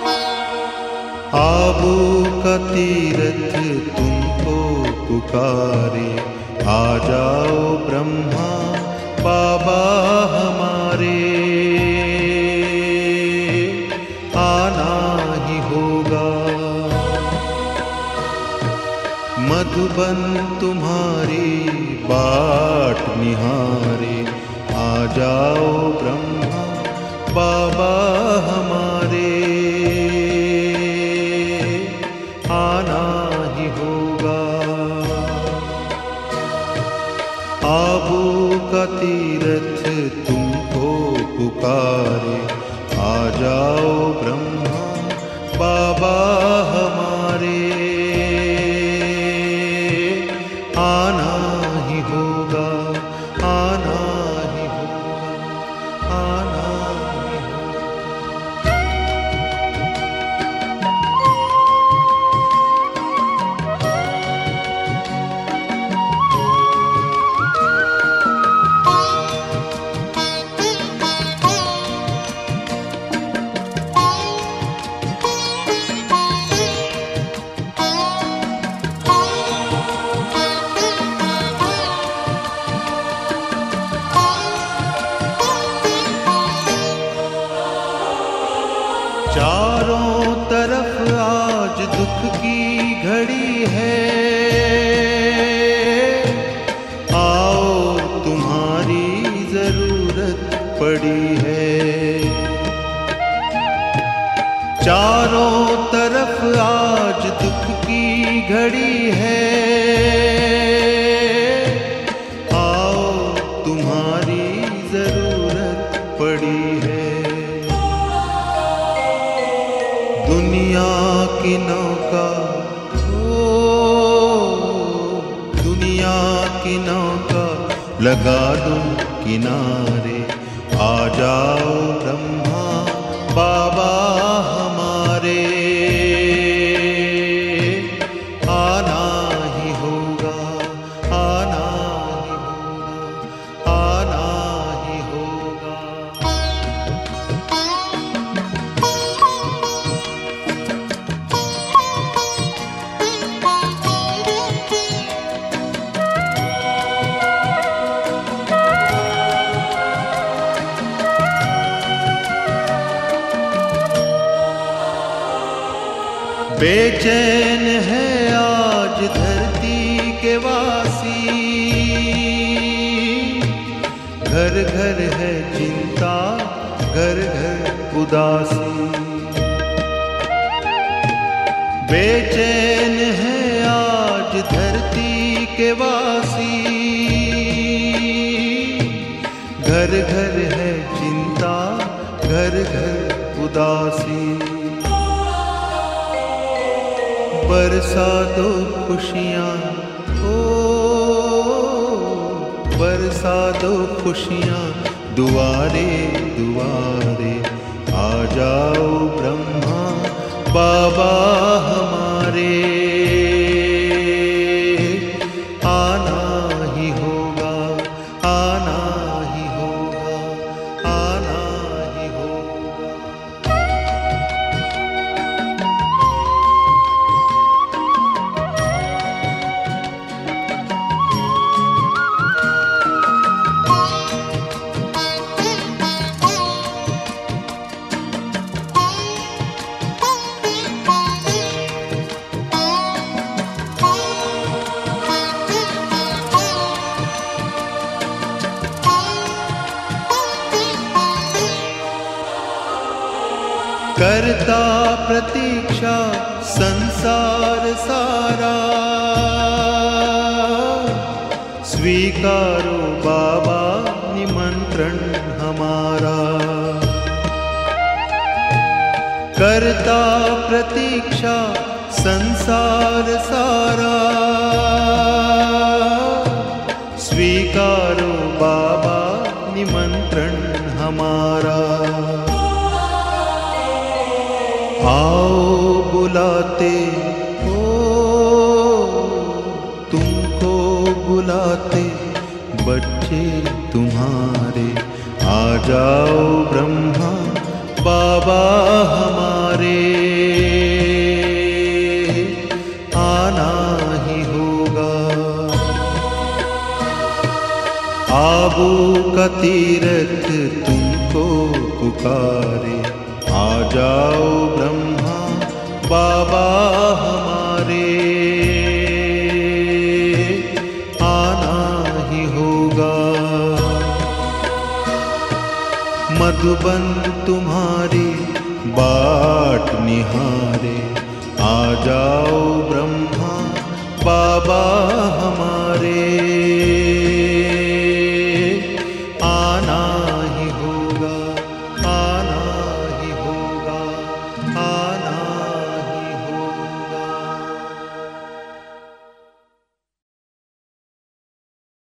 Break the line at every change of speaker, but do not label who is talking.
आबू का तीरथ तुमको पुकारे, आ जाओ ब्रह्मा बाबा हमारे। आना ही होगा मधुबन तुम्हारी बाट निहारे, आ जाओ ब्रह्मा बाबा हमारे। आना ही होगा आबू का तीरथ तुमको पुकारे, आ जाओ ब्रह्मा बाबा हमारे। आना ही होगा, आना ही होगा, आना ही होगा। चारों तरफ आज दुख की घड़ी है, आओ तुम्हारी जरूरत पड़ी है। चारों तरफ आज दुख की घड़ी है, आओ तुम्हारी जरूरत पड़ी है। दुनिया की नौका, दुनिया की नौका लगा दो किनारे, आ जाओ ब्रह्मा बाबा हमारे। आना ही होगा, आना ही होगा, आना ही होगा। बेचैन है आज धरती के वासी, घर घर है चिंता, घर घर उदासी। बेचैन है आज धरती के वासी, घर घर है चिंता, घर घर उदासी। बरसा दो खुशियाँ, बरसा दो खुशियाँ दुआरे दुआरे, आ जाओ ब्रह्मा बाबा हमारे। आना ही होगा, आना ही होगा, आना ही होगा। करता प्रतीक्षा संसार सारा, स्वीकारो बाबा निमंत्रण हमारा। करता प्रतीक्षा संसार सारा, स्वीकारो बाबा निमंत्रण हमारा। आओ बुलाते हो, तुमको बुलाते बच्चे तुम्हारे, आ जाओ ब्रह्मा बाबा हमारे। बाबू का तीरथ तुमको पुकारे, आ जाओ ब्रह्मा बाबा हमारे, आना ही होगा। मधुबन तुम्हारी बाट निहारे, आ जाओ